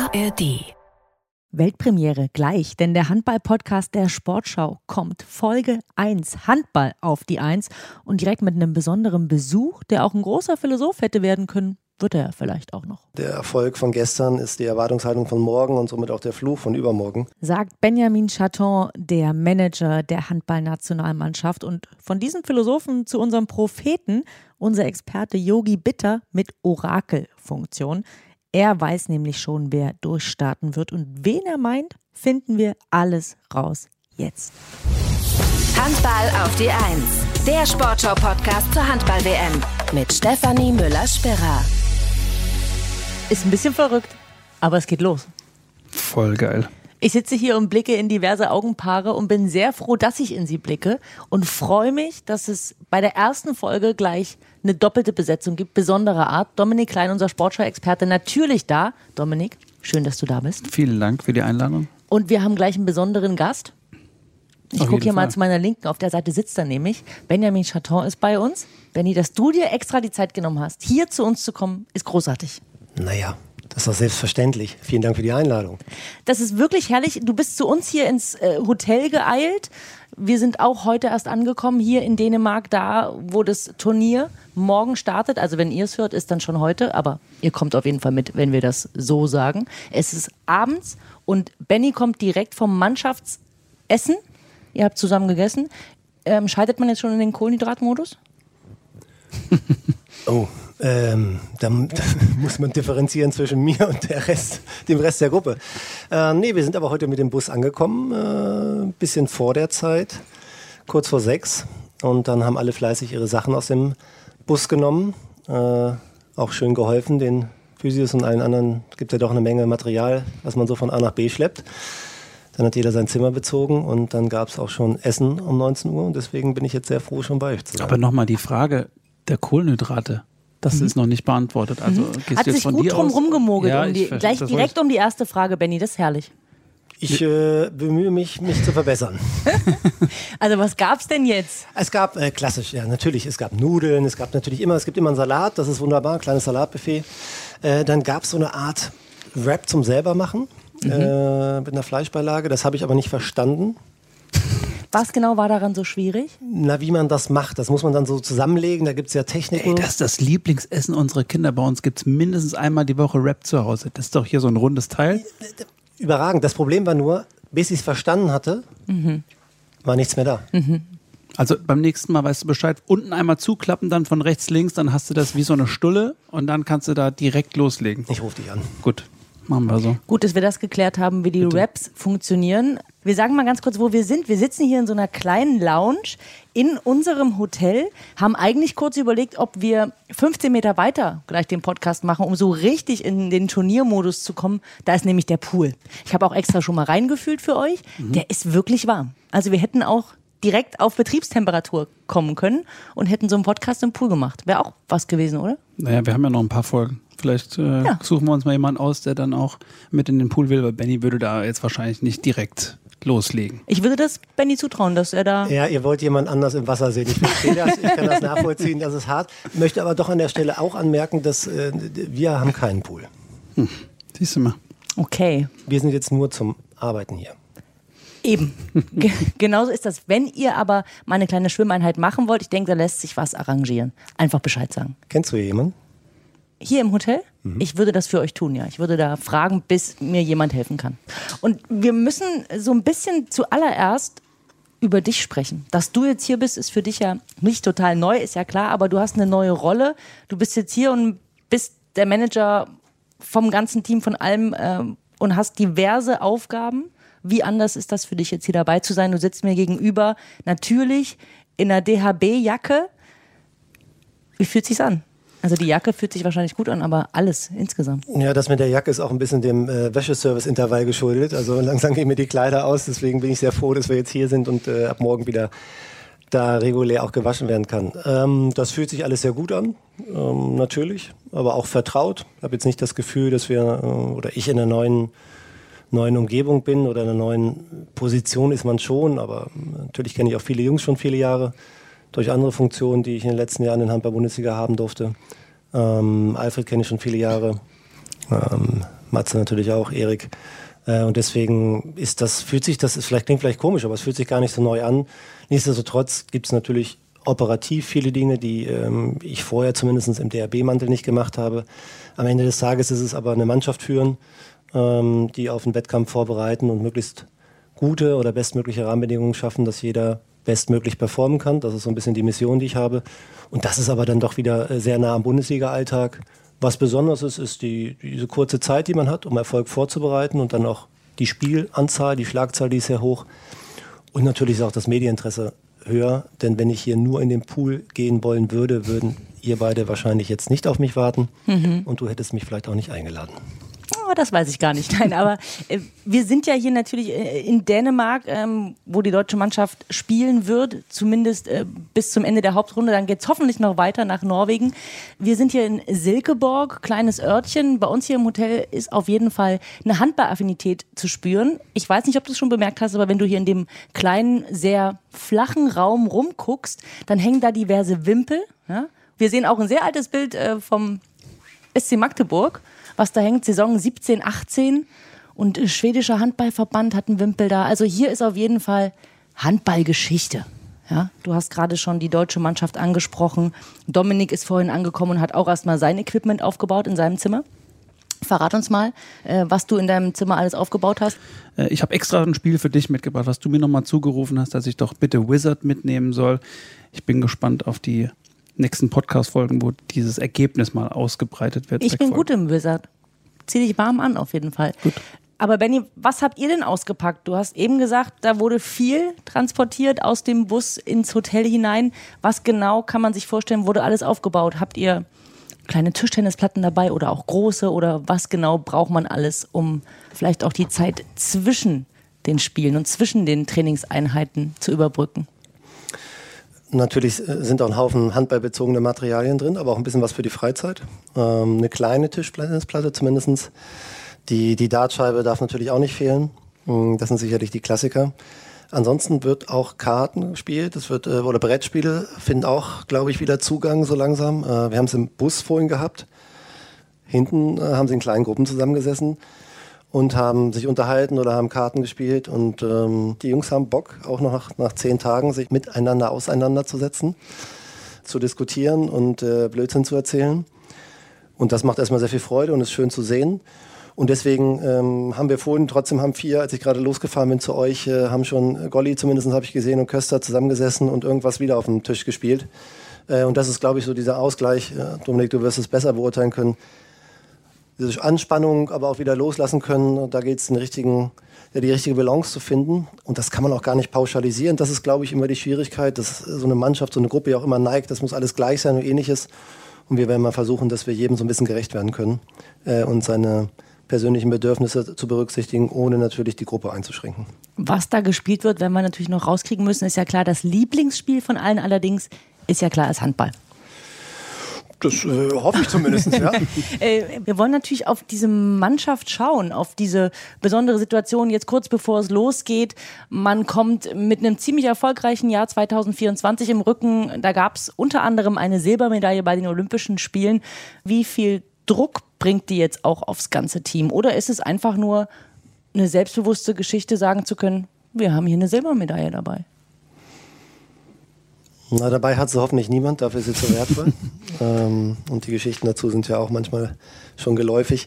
ARD. Weltpremiere gleich, denn der Handball-Podcast der Sportschau kommt. Folge 1, Handball auf die 1 und direkt mit einem besonderen Besuch, der auch ein großer Philosoph hätte werden können, wird er vielleicht auch noch. Der Erfolg von gestern ist die Erwartungshaltung von morgen und somit auch der Fluch von übermorgen. Sagt Benjamin Chaton, der Manager der Handballnationalmannschaft. Und von diesem Philosophen zu unserem Propheten, unser Experte Yogi Bitter mit Orakelfunktion. Er weiß nämlich schon, wer durchstarten wird und wen er meint, finden wir alles raus jetzt. Handball auf die 1, der Sportschau-Podcast zur Handball-WM mit Stefanie Müller-Spirra. Ist ein bisschen verrückt, aber es geht los. Voll geil. Ich sitze hier und blicke in diverse Augenpaare und bin sehr froh, dass ich in sie blicke und freue mich, dass es bei der ersten Folge gleich eine doppelte Besetzung gibt, besonderer Art. Dominik Klein, unser Sportschau-Experte, natürlich da. Dominik, schön, dass du da bist. Vielen Dank für die Einladung. Und wir haben gleich einen besonderen Gast. Ich gucke hier mal zu meiner Linken, auf der Seite sitzt er nämlich. Benjamin Chaton ist bei uns. Benni, dass du dir extra die Zeit genommen hast, hier zu uns zu kommen, ist großartig. Naja, das ist doch selbstverständlich. Vielen Dank für die Einladung. Das ist wirklich herrlich. Du bist zu uns hier ins Hotel geeilt. Wir sind auch heute erst angekommen hier in Dänemark, da wo das Turnier morgen startet. Also wenn ihr es hört, ist dann schon heute. Aber ihr kommt auf jeden Fall mit, wenn wir das so sagen. Es ist abends und Benni kommt direkt vom Mannschaftsessen. Ihr habt zusammen gegessen. Schaltet man jetzt schon in den Kohlenhydratmodus? Oh, da muss man differenzieren zwischen mir und dem Rest der Gruppe. Nee, wir sind aber heute mit dem Bus angekommen, ein bisschen vor der Zeit, kurz vor 6. Und dann haben alle fleißig ihre Sachen aus dem Bus genommen. Auch schön geholfen, den Physios und allen anderen. Es gibt ja doch eine Menge Material, was man so von A nach B schleppt. Dann hat jeder sein Zimmer bezogen und dann gab es auch schon Essen um 19 Uhr. Und deswegen bin ich jetzt sehr froh, schon bei euch zu sein. Aber nochmal die Frage der Kohlenhydrate. Das ist noch nicht beantwortet. Also gehst Hat du jetzt sich von gut dir drum aus? rumgemogelt. Ja, Gleich direkt um die erste Frage, Benni. Das ist herrlich. Ich bemühe mich zu verbessern. Also was gab's denn jetzt? Es gab, klassisch, ja natürlich, es gab Nudeln, es gibt immer einen Salat, das ist wunderbar, ein kleines Salatbuffet. Dann gab es so eine Art Wrap zum selbermachen mit einer Fleischbeilage, das habe ich aber nicht verstanden. Was genau war daran so schwierig? Na, wie man das macht, das muss man dann so zusammenlegen, da gibt es ja Techniken. Ey, das ist das Lieblingsessen unserer Kinder. Bei uns gibt es mindestens einmal die Woche Wrap zu Hause. Das ist doch hier so ein rundes Teil. Überragend, das Problem war nur, bis ich es verstanden hatte, war nichts mehr da. Also beim nächsten Mal weißt du Bescheid, unten einmal zuklappen, dann von rechts, links, dann hast du das wie so eine Stulle und dann kannst du da direkt loslegen. Ich rufe dich an. Gut, machen wir so. Gut, dass wir das geklärt haben, wie die Wraps funktionieren. Wir sagen mal ganz kurz, wo wir sind. Wir sitzen hier in so einer kleinen Lounge in unserem Hotel, haben eigentlich kurz überlegt, ob wir 15 Meter weiter gleich den Podcast machen, um so richtig in den Turniermodus zu kommen. Da ist nämlich der Pool. Ich habe auch extra schon mal reingefühlt für euch. Der ist wirklich warm. Also wir hätten auch direkt auf Betriebstemperatur kommen können und hätten so einen Podcast im Pool gemacht. Wäre auch was gewesen, oder? Naja, wir haben ja noch ein paar Folgen. Vielleicht suchen wir uns mal jemanden aus, der dann auch mit in den Pool will, weil Benni würde da jetzt wahrscheinlich nicht direkt loslegen. Ich würde das Benni zutrauen, dass er da... Ja, ihr wollt jemand anders im Wasser sehen. Ich verstehe das, ich kann das nachvollziehen, das ist hart. Ich möchte aber doch an der Stelle auch anmerken, dass wir haben keinen Pool. Siehst du mal. Okay. Wir sind jetzt nur zum Arbeiten hier. Eben. Genauso ist das. Wenn ihr aber mal eine kleine Schwimmeinheit machen wollt, ich denke, da lässt sich was arrangieren. Einfach Bescheid sagen. Kennst du hier jemanden? Hier im Hotel? Ich würde das für euch tun, ja. Ich würde da fragen, bis mir jemand helfen kann. Und wir müssen so ein bisschen zuallererst über dich sprechen. Dass du jetzt hier bist, ist für dich ja nicht total neu, ist ja klar, aber du hast eine neue Rolle. Du bist jetzt hier und bist der Manager vom ganzen Team, von allem und hast diverse Aufgaben. Wie anders ist das für dich, jetzt hier dabei zu sein? Du sitzt mir gegenüber, natürlich in einer DHB-Jacke. Wie fühlt sich's an? Also die Jacke fühlt sich wahrscheinlich gut an, aber alles insgesamt. Ja, das mit der Jacke ist auch ein bisschen dem Wäscheservice-Intervall geschuldet. Also langsam gehen mir die Kleider aus, deswegen bin ich sehr froh, dass wir jetzt hier sind und ab morgen wieder da regulär auch gewaschen werden kann. Das fühlt sich alles sehr gut an, natürlich, aber auch vertraut. Ich habe jetzt nicht das Gefühl, dass wir oder ich in einer neuen Umgebung bin oder in einer neuen Position ist man schon, aber natürlich kenne ich auch viele Jungs schon viele Jahre durch andere Funktionen, die ich in den letzten Jahren in der Handball-Bundesliga haben durfte. Alfred kenne ich schon viele Jahre. Matze natürlich auch, Erik. Und deswegen klingt vielleicht komisch, aber es fühlt sich gar nicht so neu an. Nichtsdestotrotz gibt es natürlich operativ viele Dinge, die ich vorher zumindest im DRB-Mantel nicht gemacht habe. Am Ende des Tages ist es aber eine Mannschaft führen, die auf den Wettkampf vorbereiten und möglichst gute oder bestmögliche Rahmenbedingungen schaffen, dass jeder bestmöglich performen kann. Das ist so ein bisschen die Mission, die ich habe. Und das ist aber dann doch wieder sehr nah am Bundesliga-Alltag. Was besonders ist diese kurze Zeit, die man hat, um Erfolg vorzubereiten und dann auch die Spielanzahl, die Schlagzahl, die ist sehr hoch. Und natürlich ist auch das Medieninteresse höher, denn wenn ich hier nur in den Pool gehen wollen würde, würden ihr beide wahrscheinlich jetzt nicht auf mich warten und du hättest mich vielleicht auch nicht eingeladen. Oh, das weiß ich gar nicht. Nein, aber wir sind ja hier natürlich in Dänemark, wo die deutsche Mannschaft spielen wird, zumindest bis zum Ende der Hauptrunde. Dann geht es hoffentlich noch weiter nach Norwegen. Wir sind hier in Silkeborg, kleines Örtchen. Bei uns hier im Hotel ist auf jeden Fall eine Handballaffinität zu spüren. Ich weiß nicht, ob du es schon bemerkt hast, aber wenn du hier in dem kleinen, sehr flachen Raum rumguckst, dann hängen da diverse Wimpel. Ja? Wir sehen auch ein sehr altes Bild vom SC Magdeburg, was da hängt, Saison 17, 18 und schwedischer Handballverband hat einen Wimpel da. Also hier ist auf jeden Fall Handballgeschichte. Ja, du hast gerade schon die deutsche Mannschaft angesprochen. Dominik ist vorhin angekommen und hat auch erstmal sein Equipment aufgebaut in seinem Zimmer. Verrat uns mal, was du in deinem Zimmer alles aufgebaut hast. Ich habe extra ein Spiel für dich mitgebracht, was du mir nochmal zugerufen hast, dass ich doch bitte Wizard mitnehmen soll. Ich bin gespannt auf die nächsten Podcast-Folgen, wo dieses Ergebnis mal ausgebreitet wird. Ich bin gut im Wizard. Zieh dich warm an, auf jeden Fall. Gut. Aber Benni, was habt ihr denn ausgepackt? Du hast eben gesagt, da wurde viel transportiert aus dem Bus ins Hotel hinein. Was genau kann man sich vorstellen, wurde alles aufgebaut? Habt ihr kleine Tischtennisplatten dabei oder auch große? Oder was genau braucht man alles, um vielleicht auch die Zeit zwischen den Spielen und zwischen den Trainingseinheiten zu überbrücken? Natürlich sind auch ein Haufen handballbezogene Materialien drin, aber auch ein bisschen was für die Freizeit. Eine kleine Tischtennisplatte zumindest. Die Dartscheibe darf natürlich auch nicht fehlen. Das sind sicherlich die Klassiker. Ansonsten wird auch Karten gespielt, oder Brettspiele finden auch, glaube ich, wieder Zugang so langsam. Wir haben es im Bus vorhin gehabt. Hinten haben sie in kleinen Gruppen zusammengesessen und haben sich unterhalten oder haben Karten gespielt. Und die Jungs haben Bock, auch noch nach 10 Tagen sich miteinander auseinanderzusetzen, zu diskutieren und Blödsinn zu erzählen. Und das macht erstmal sehr viel Freude und ist schön zu sehen. Und deswegen haben 4, als ich gerade losgefahren bin zu euch, haben schon Golli zumindest habe ich gesehen und Köster zusammengesessen und irgendwas wieder auf dem Tisch gespielt. Und das ist, glaube ich, so dieser Ausgleich. Dominik, du wirst es besser beurteilen können. Diese Anspannung, aber auch wieder loslassen können. Und da geht es die richtige Balance zu finden. Und das kann man auch gar nicht pauschalisieren. Das ist, glaube ich, immer die Schwierigkeit, dass so eine Mannschaft, so eine Gruppe ja auch immer neigt. Das muss alles gleich sein und ähnliches. Und wir werden mal versuchen, dass wir jedem so ein bisschen gerecht werden können und seine persönlichen Bedürfnisse zu berücksichtigen, ohne natürlich die Gruppe einzuschränken. Was da gespielt wird, wenn wir natürlich noch rauskriegen müssen, ist ja klar, das Lieblingsspiel von allen allerdings ist ja klar, ist Handball. Das hoffe ich zumindest, ja. Wir wollen natürlich auf diese Mannschaft schauen, auf diese besondere Situation jetzt kurz bevor es losgeht. Man kommt mit einem ziemlich erfolgreichen Jahr 2024 im Rücken. Da gab es unter anderem eine Silbermedaille bei den Olympischen Spielen. Wie viel Druck bringt die jetzt auch aufs ganze Team? Oder ist es einfach nur eine selbstbewusste Geschichte, sagen zu können, wir haben hier eine Silbermedaille dabei? Na, dabei hat sie hoffentlich niemand, dafür ist sie zu wertvoll. Und die Geschichten dazu sind ja auch manchmal schon geläufig.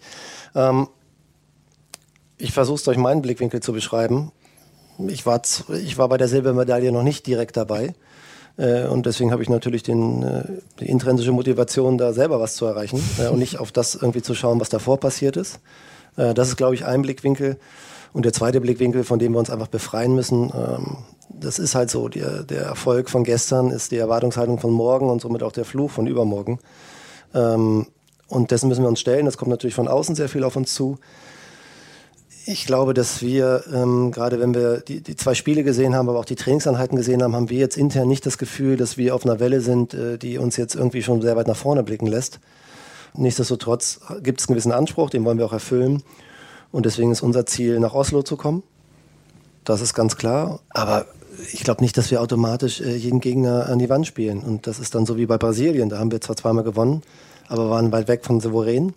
Ich versuche es durch meinen Blickwinkel zu beschreiben. Ich war bei der Silbermedaille noch nicht direkt dabei. Und deswegen habe ich natürlich die intrinsische Motivation, da selber was zu erreichen und nicht auf das irgendwie zu schauen, was davor passiert ist. Das ist, glaube ich, ein Blickwinkel. Und der zweite Blickwinkel, von dem wir uns einfach befreien müssen, das ist halt so, der Erfolg von gestern ist die Erwartungshaltung von morgen und somit auch der Fluch von übermorgen. Und dessen müssen wir uns stellen. Das kommt natürlich von außen sehr viel auf uns zu. Ich glaube, dass wir, gerade wenn wir die 2 Spiele gesehen haben, aber auch die Trainingseinheiten gesehen haben, haben wir jetzt intern nicht das Gefühl, dass wir auf einer Welle sind, die uns jetzt irgendwie schon sehr weit nach vorne blicken lässt. Nichtsdestotrotz gibt es einen gewissen Anspruch, den wollen wir auch erfüllen. Und deswegen ist unser Ziel, nach Oslo zu kommen. Das ist ganz klar. Aber ich glaube nicht, dass wir automatisch jeden Gegner an die Wand spielen. Und das ist dann so wie bei Brasilien. Da haben wir zwar zweimal gewonnen, aber waren weit weg von souverän.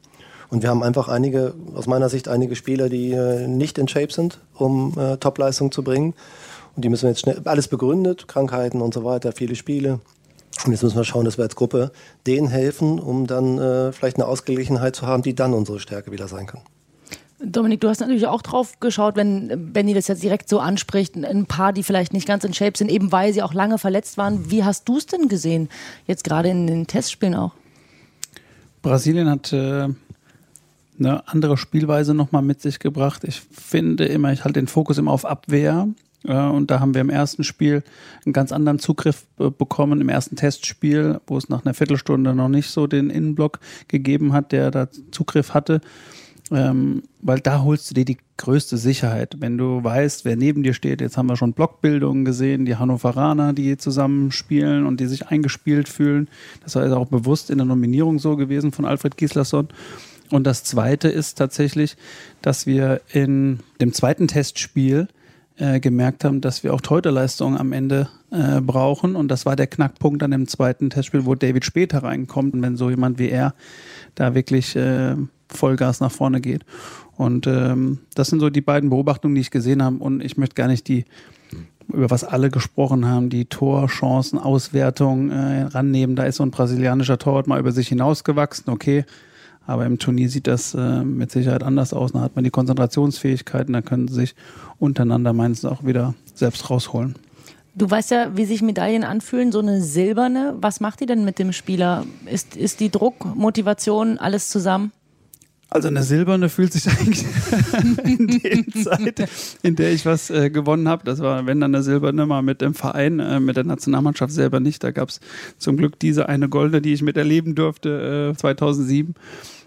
Und wir haben einfach aus meiner Sicht einige Spieler, die nicht in Shape sind, um Topleistung zu bringen. Und die müssen wir jetzt schnell, alles begründet, Krankheiten und so weiter, viele Spiele. Und jetzt müssen wir schauen, dass wir als Gruppe denen helfen, um dann vielleicht eine Ausgeglichenheit zu haben, die dann unsere Stärke wieder sein kann. Dominik, du hast natürlich auch drauf geschaut, wenn Benni das jetzt direkt so anspricht, ein paar, die vielleicht nicht ganz in Shape sind, eben weil sie auch lange verletzt waren. Wie hast du es denn gesehen, jetzt gerade in den Testspielen auch? Brasilien hat eine andere Spielweise nochmal mit sich gebracht. Ich finde immer, ich halte den Fokus immer auf Abwehr. Und da haben wir im ersten Spiel einen ganz anderen Zugriff bekommen, im ersten Testspiel, wo es nach einer Viertelstunde noch nicht so den Innenblock gegeben hat, der da Zugriff hatte. Weil da holst du dir die größte Sicherheit, wenn du weißt, wer neben dir steht. Jetzt haben wir schon Blockbildungen gesehen, die Hannoveraner, die zusammen spielen und die sich eingespielt fühlen. Das war also auch bewusst in der Nominierung so gewesen von Alfred Gislason. Und das Zweite ist tatsächlich, dass wir in dem zweiten Testspiel gemerkt haben, dass wir auch Torhüterleistungen am Ende brauchen. Und das war der Knackpunkt an dem zweiten Testspiel, wo David später reinkommt. Und wenn so jemand wie er da wirklich Vollgas nach vorne geht. Und das sind so die beiden Beobachtungen, die ich gesehen habe. Und ich möchte gar nicht über was alle gesprochen haben, die Torchancen, Auswertung rannehmen. Da ist so ein brasilianischer Torwart mal über sich hinausgewachsen, okay. Aber im Turnier sieht das mit Sicherheit anders aus. Da hat man die Konzentrationsfähigkeiten, da können sie sich untereinander meistens auch wieder selbst rausholen. Du weißt ja, wie sich Medaillen anfühlen, so eine silberne. Was macht die denn mit dem Spieler? Ist die Druck, Motivation, alles zusammen? Also eine silberne fühlt sich eigentlich in der Zeit, in der ich was gewonnen habe. Das war, wenn dann eine silberne, mal mit dem Verein, mit der Nationalmannschaft selber nicht. Da gab es zum Glück diese eine goldene, die ich miterleben durfte, 2007.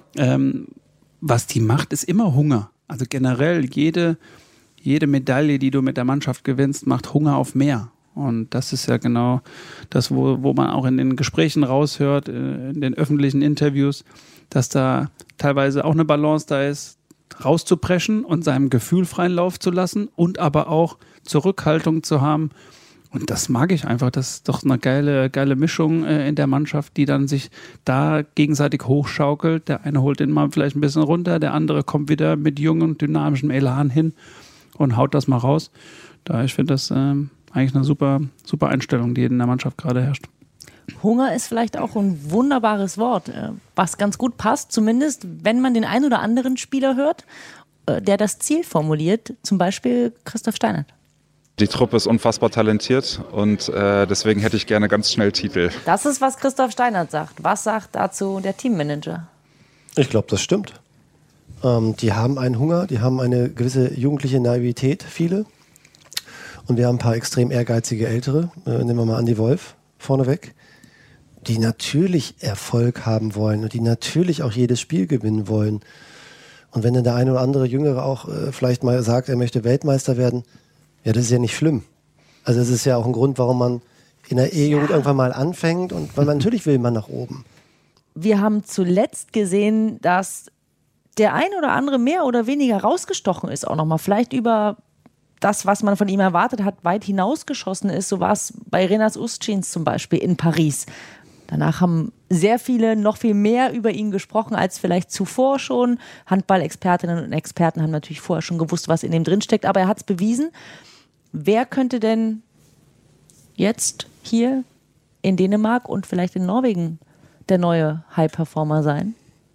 Was die macht, ist immer Hunger. Also generell jede Medaille, die du mit der Mannschaft gewinnst, macht Hunger auf mehr. Und das ist ja genau das, wo man auch in den Gesprächen raushört, in den öffentlichen Interviews, dass da teilweise auch eine Balance da ist, rauszupreschen und seinem Gefühl freien Lauf zu lassen und aber auch Zurückhaltung zu haben. Und das mag ich einfach. Das ist doch eine geile Mischung in der Mannschaft, die dann sich da gegenseitig hochschaukelt. Der eine holt den mal vielleicht ein bisschen runter, der andere kommt wieder mit jungem, dynamischem Elan hin und haut das mal raus. Ich finde das eigentlich eine super Einstellung, die in der Mannschaft gerade herrscht. Hunger ist vielleicht auch ein wunderbares Wort, was ganz gut passt, zumindest wenn man den einen oder anderen Spieler hört, der das Ziel formuliert, zum Beispiel Christoph Steinert. Die Truppe ist unfassbar talentiert und deswegen hätte ich gerne ganz schnell Titel. Das ist, was Christoph Steinert sagt. Was sagt dazu der Teammanager? Ich glaube, das stimmt. Die haben einen Hunger, die haben eine gewisse jugendliche Naivität, viele. Und wir haben ein paar extrem ehrgeizige Ältere, nehmen wir mal Andi Wolf vorneweg, die natürlich Erfolg haben wollen und die natürlich auch jedes Spiel gewinnen wollen. Und wenn dann der eine oder andere Jüngere auch vielleicht mal sagt, er möchte Weltmeister werden, ja, das ist ja nicht schlimm. Also es ist ja auch ein Grund, warum man in der E-Jugend irgendwann mal anfängt und weil man natürlich will man nach oben. Wir haben zuletzt gesehen, dass der ein oder andere mehr oder weniger rausgestochen ist auch nochmal. Vielleicht über das, was man von ihm erwartet hat, weit hinausgeschossen ist. So war es bei Renas Ustschins zum Beispiel in Paris. Danach haben sehr viele noch viel mehr über ihn gesprochen als vielleicht zuvor schon. Handball-Expertinnen und Experten haben natürlich vorher schon gewusst, was in ihm drinsteckt, aber er hat es bewiesen. Wer könnte denn jetzt hier in Dänemark und vielleicht in Norwegen der neue High-Performer sein?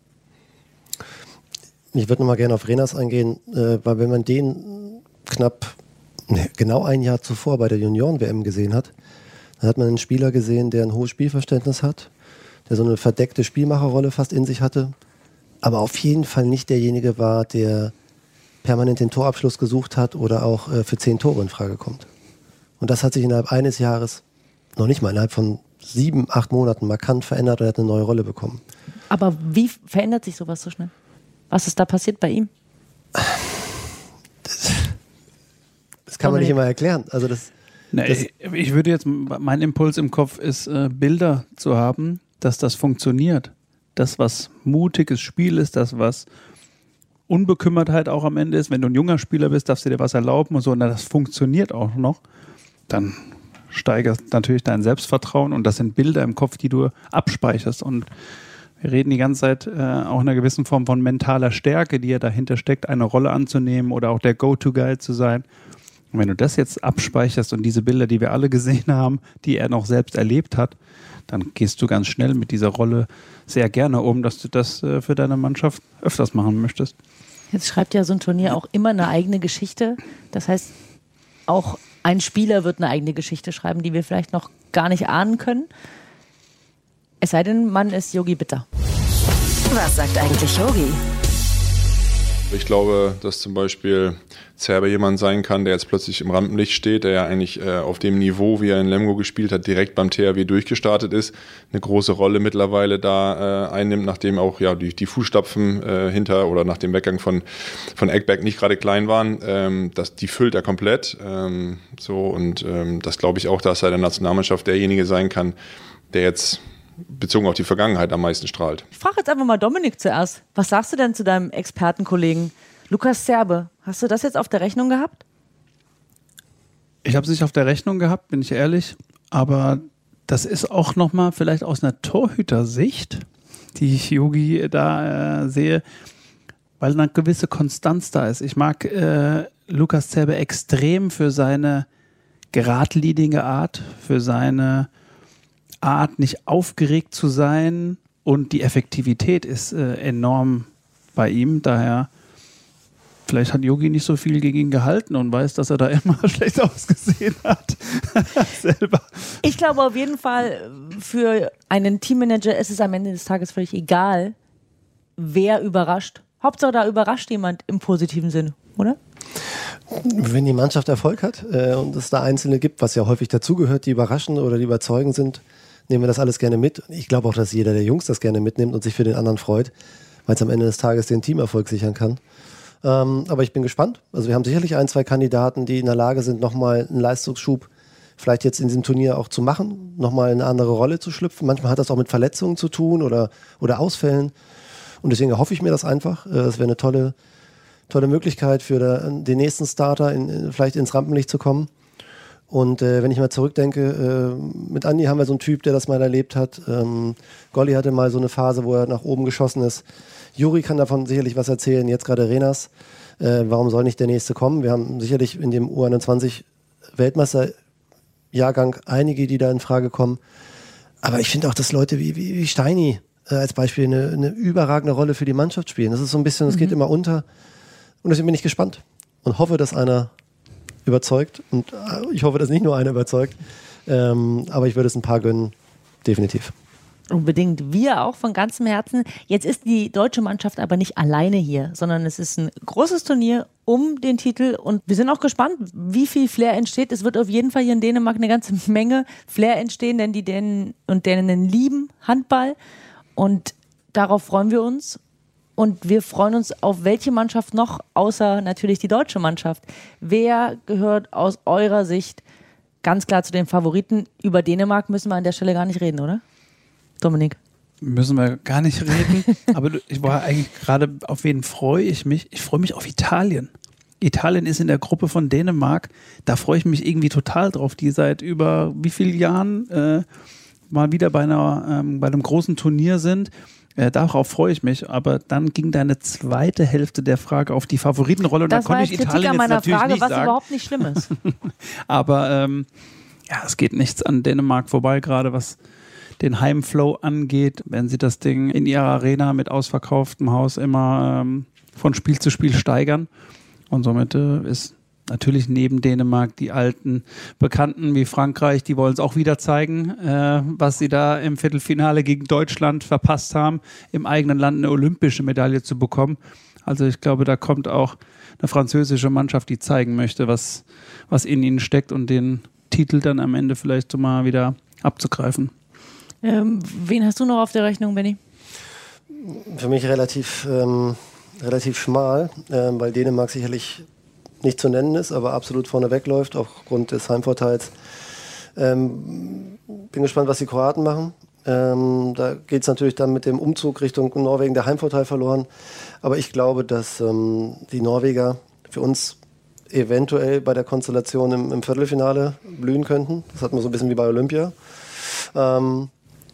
Ich würde nochmal gerne auf Renas eingehen, weil wenn man den genau ein Jahr zuvor bei der Junioren-WM gesehen hat, dann hat man einen Spieler gesehen, der ein hohes Spielverständnis hat, der so eine verdeckte Spielmacherrolle fast in sich hatte, aber auf jeden Fall nicht derjenige war, der permanent den Torabschluss gesucht hat oder auch für 10 Tore in Frage kommt. Und das hat sich innerhalb eines Jahres, noch nicht mal, innerhalb von 7, 8 Monaten markant verändert und er hat eine neue Rolle bekommen. Aber wie verändert sich sowas so schnell? Was ist da passiert bei ihm? Das kann man nicht immer erklären. Also ich würde jetzt, mein Impuls im Kopf ist, Bilder zu haben, dass das funktioniert. Das, was mutiges Spiel ist, das, was Unbekümmertheit auch am Ende ist. Wenn du ein junger Spieler bist, darfst du dir was erlauben und so. Und das funktioniert auch noch. Dann steigert natürlich dein Selbstvertrauen und das sind Bilder im Kopf, die du abspeicherst. Und Wir reden die ganze Zeit auch in einer gewissen Form von mentaler Stärke, die ja dahinter steckt, eine Rolle anzunehmen oder auch der Go-To-Guy zu sein. Und wenn du das jetzt abspeicherst und diese Bilder, die wir alle gesehen haben, die er noch selbst erlebt hat, dann gehst du ganz schnell mit dieser Rolle sehr gerne um, dass du das für deine Mannschaft öfters machen möchtest. Jetzt schreibt ja so ein Turnier auch immer eine eigene Geschichte. Das heißt, auch ein Spieler wird eine eigene Geschichte schreiben, die wir vielleicht noch gar nicht ahnen können. Es sei denn, man ist Yogi Bitter. Was sagt eigentlich Yogi? Ich glaube, dass zum Beispiel Zerbe jemand sein kann, der jetzt plötzlich im Rampenlicht steht, der ja eigentlich auf dem Niveau, wie er in Lemgo gespielt hat, direkt beim THW durchgestartet ist, eine große Rolle mittlerweile da einnimmt, nachdem auch ja die Fußstapfen hinter oder nach dem Weggang von Ekberg nicht gerade klein waren. Die füllt er komplett. Das glaube ich auch, dass er der Nationalmannschaft derjenige sein kann, der jetzt bezogen auf die Vergangenheit am meisten strahlt. Ich frage jetzt einfach mal Dominik zuerst. Was sagst du denn zu deinem Expertenkollegen Lukas Zerbe? Hast du das jetzt auf der Rechnung gehabt? Ich habe es nicht auf der Rechnung gehabt, bin ich ehrlich. Aber das ist auch nochmal vielleicht aus einer Torhütersicht, die ich Yogi da sehe, weil eine gewisse Konstanz da ist. Ich mag Lukas Zerbe extrem für seine geradlinige Art, für seine Art, nicht aufgeregt zu sein, und die Effektivität ist enorm bei ihm. Daher, vielleicht hat Yogi nicht so viel gegen ihn gehalten und weiß, dass er da immer schlecht ausgesehen hat. Selber. Ich glaube auf jeden Fall, für einen Teammanager ist es am Ende des Tages völlig egal, wer überrascht. Hauptsache, da überrascht jemand im positiven Sinne, oder? Wenn die Mannschaft Erfolg hat und es da Einzelne gibt, was ja häufig dazugehört, die überraschen oder die überzeugend sind, nehmen wir das alles gerne mit. Ich glaube auch, dass jeder der Jungs das gerne mitnimmt und sich für den anderen freut, weil es am Ende des Tages den Teamerfolg sichern kann. Aber ich bin gespannt. Also wir haben sicherlich 1, 2 Kandidaten, die in der Lage sind, nochmal einen Leistungsschub vielleicht jetzt in diesem Turnier auch zu machen, nochmal in eine andere Rolle zu schlüpfen. Manchmal hat das auch mit Verletzungen zu tun oder Ausfällen. Und deswegen hoffe ich mir das einfach. Es wäre eine tolle Möglichkeit für den nächsten Starter vielleicht ins Rampenlicht zu kommen. Und wenn ich mal zurückdenke, mit Andi haben wir so einen Typ, der das mal erlebt hat. Golli hatte mal so eine Phase, wo er nach oben geschossen ist. Juri kann davon sicherlich was erzählen, jetzt gerade Renas. Warum soll nicht der nächste kommen? Wir haben sicherlich in dem U21 Weltmeisterjahrgang einige, die da in Frage kommen. Aber ich finde auch, dass Leute wie Steini als Beispiel eine überragende Rolle für die Mannschaft spielen. Das ist so ein bisschen, das geht immer unter. Und deswegen bin ich gespannt und hoffe, dass einer überzeugt. Und ich hoffe, dass nicht nur einer überzeugt. Aber ich würde es ein paar gönnen, definitiv. Unbedingt. Wir auch von ganzem Herzen. Jetzt ist die deutsche Mannschaft aber nicht alleine hier, sondern es ist ein großes Turnier um den Titel. Und wir sind auch gespannt, wie viel Flair entsteht. Es wird auf jeden Fall hier in Dänemark eine ganze Menge Flair entstehen, denn die Dänen und Däninnen lieben Handball. Und darauf freuen wir uns. Und wir freuen uns auf welche Mannschaft noch, außer natürlich die deutsche Mannschaft. Wer gehört aus eurer Sicht ganz klar zu den Favoriten? Über Dänemark müssen wir an der Stelle gar nicht reden, oder? Dominik? Müssen wir gar nicht reden. Aber ich war eigentlich gerade, auf wen freue ich mich? Ich freue mich auf Italien. Italien ist in der Gruppe von Dänemark. Da freue ich mich irgendwie total drauf, die seit über wie vielen Jahren mal wieder bei einem großen Turnier sind. Darauf freue ich mich, aber dann ging deine zweite Hälfte der Frage auf die Favoritenrolle und das da konnte ich Italien jetzt natürlich Frage, nicht was sagen. Überhaupt nicht schlimm ist. Aber es geht nichts an Dänemark vorbei, gerade was den Heimflow angeht. Wenn sie das Ding in ihrer Arena mit ausverkauftem Haus immer von Spiel zu Spiel steigern, und somit ist natürlich neben Dänemark die alten Bekannten wie Frankreich, die wollen es auch wieder zeigen, was sie da im Viertelfinale gegen Deutschland verpasst haben, im eigenen Land eine olympische Medaille zu bekommen. Also ich glaube, da kommt auch eine französische Mannschaft, die zeigen möchte, was in ihnen steckt und den Titel dann am Ende vielleicht so mal wieder abzugreifen. Wen hast du noch auf der Rechnung, Benni? Für mich relativ schmal, weil Dänemark sicherlich nicht zu nennen ist, aber absolut vorne wegläuft aufgrund des Heimvorteils. Bin gespannt, was die Kroaten machen. Da geht es natürlich dann mit dem Umzug Richtung Norwegen der Heimvorteil verloren. Aber ich glaube, dass die Norweger für uns eventuell bei der Konstellation im Viertelfinale blühen könnten. Das hatten wir so ein bisschen wie bei Olympia.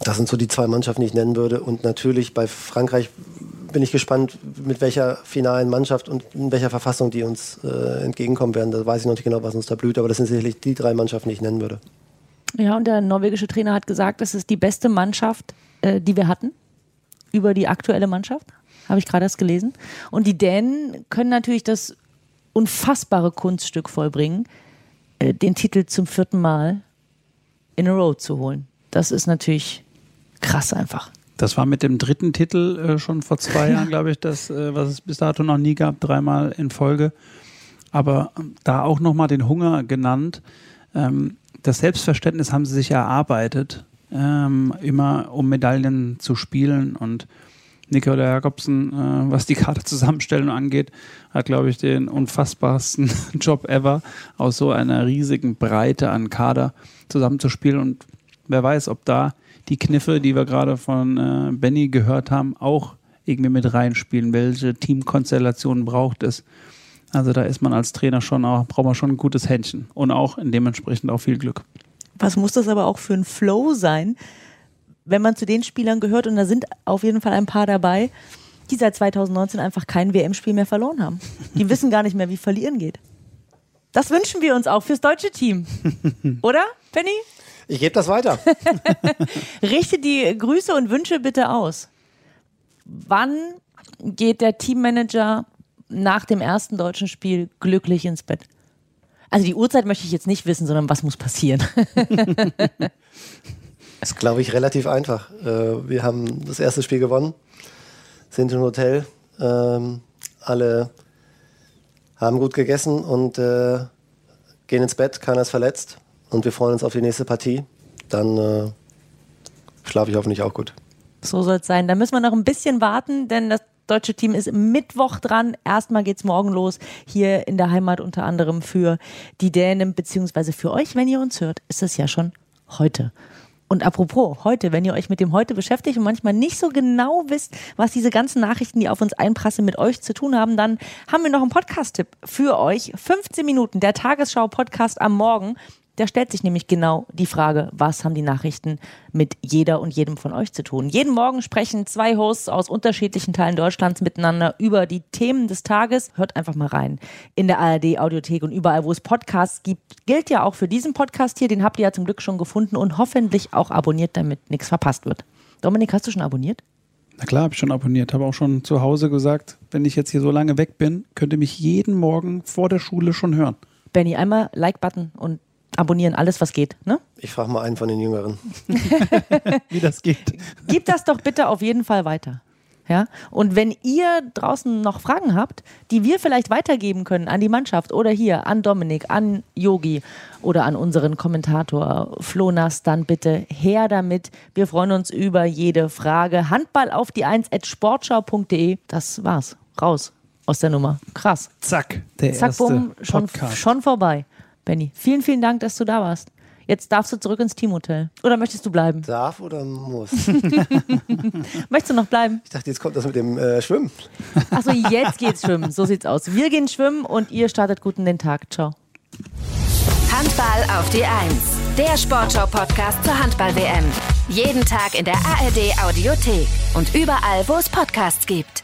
Das sind so die 2 Mannschaften, die ich nennen würde. Und natürlich bei Frankreich bin ich gespannt, mit welcher finalen Mannschaft und in welcher Verfassung die uns entgegenkommen werden. Da weiß ich noch nicht genau, was uns da blüht, aber das sind sicherlich die 3 Mannschaften, die ich nennen würde. Ja, und der norwegische Trainer hat gesagt, das ist die beste Mannschaft, die wir hatten, über die aktuelle Mannschaft. Habe ich gerade erst gelesen. Und die Dänen können natürlich das unfassbare Kunststück vollbringen, den Titel zum 4. Mal in a row zu holen. Das ist natürlich krass einfach. Das war mit dem 3. Titel schon vor 2 Jahren, glaube ich, das, was es bis dato noch nie gab, 3-mal in Folge. Aber da auch nochmal den Hunger genannt. Das Selbstverständnis haben sie sich erarbeitet, immer um Medaillen zu spielen. Und Nicolai Jakobsen, was die Kaderzusammenstellung angeht, hat, glaube ich, den unfassbarsten Job ever, aus so einer riesigen Breite an Kader zusammenzuspielen. Und wer weiß, ob da die Kniffe, die wir gerade von Benny gehört haben, auch irgendwie mit reinspielen. Welche Teamkonstellationen braucht es? Also da ist man als Trainer braucht man schon ein gutes Händchen und auch dementsprechend auch viel Glück. Was muss das aber auch für ein Flow sein, wenn man zu den Spielern gehört, und da sind auf jeden Fall ein paar dabei, die seit 2019 einfach kein WM-Spiel mehr verloren haben. Die wissen gar nicht mehr, wie verlieren geht. Das wünschen wir uns auch fürs deutsche Team. Oder, Benny? Ich gebe das weiter. Richte die Grüße und Wünsche bitte aus. Wann geht der Teammanager nach dem ersten deutschen Spiel glücklich ins Bett? Also die Uhrzeit möchte ich jetzt nicht wissen, sondern was muss passieren? Das ist, glaube ich, relativ einfach. Wir haben das erste Spiel gewonnen, sind im Hotel, alle haben gut gegessen und gehen ins Bett, keiner ist verletzt und wir freuen uns auf die nächste Partie. Dann schlafe ich hoffentlich auch gut. So soll es sein. Da müssen wir noch ein bisschen warten, denn das deutsche Team ist Mittwoch dran. Erstmal geht's morgen los, hier in der Heimat unter anderem für die Dänen, beziehungsweise für euch, wenn ihr uns hört, ist es ja schon heute. Und apropos heute, wenn ihr euch mit dem Heute beschäftigt und manchmal nicht so genau wisst, was diese ganzen Nachrichten, die auf uns einprasseln, mit euch zu tun haben, dann haben wir noch einen Podcast-Tipp für euch. 15 Minuten, der Tagesschau-Podcast am Morgen. Der stellt sich nämlich genau die Frage, was haben die Nachrichten mit jeder und jedem von euch zu tun. Jeden Morgen sprechen 2 Hosts aus unterschiedlichen Teilen Deutschlands miteinander über die Themen des Tages. Hört einfach mal rein in der ARD-Audiothek und überall, wo es Podcasts gibt. Gilt ja auch für diesen Podcast hier, den habt ihr ja zum Glück schon gefunden und hoffentlich auch abonniert, damit nichts verpasst wird. Dominik, hast du schon abonniert? Na klar, habe ich schon abonniert. Habe auch schon zu Hause gesagt, wenn ich jetzt hier so lange weg bin, könnt ihr mich jeden Morgen vor der Schule schon hören. Benni, einmal Like-Button und abonnieren, alles was geht, ne? Ich frage mal einen von den Jüngeren. Wie das geht. Gib das doch bitte auf jeden Fall weiter. Ja? Und wenn ihr draußen noch Fragen habt, die wir vielleicht weitergeben können an die Mannschaft oder hier an Dominik, an Yogi oder an unseren Kommentator Flonas, dann bitte her damit. Wir freuen uns über jede Frage. Handball auf die 1@sportschau.de. Das war's. Raus aus der Nummer. Krass. Zack, der Zack, erste bumm, Podcast. schon vorbei. Benni, vielen, vielen Dank, dass du da warst. Jetzt darfst du zurück ins Teamhotel. Oder möchtest du bleiben? Darf oder muss? Möchtest du noch bleiben? Ich dachte, jetzt kommt das mit dem Schwimmen. Achso, jetzt geht's schwimmen. So sieht's aus. Wir gehen schwimmen und ihr startet gut in den Tag. Ciao. Handball auf die 1. Der Sportschau-Podcast zur Handball-WM. Jeden Tag in der ARD-Audiothek und überall, wo es Podcasts gibt.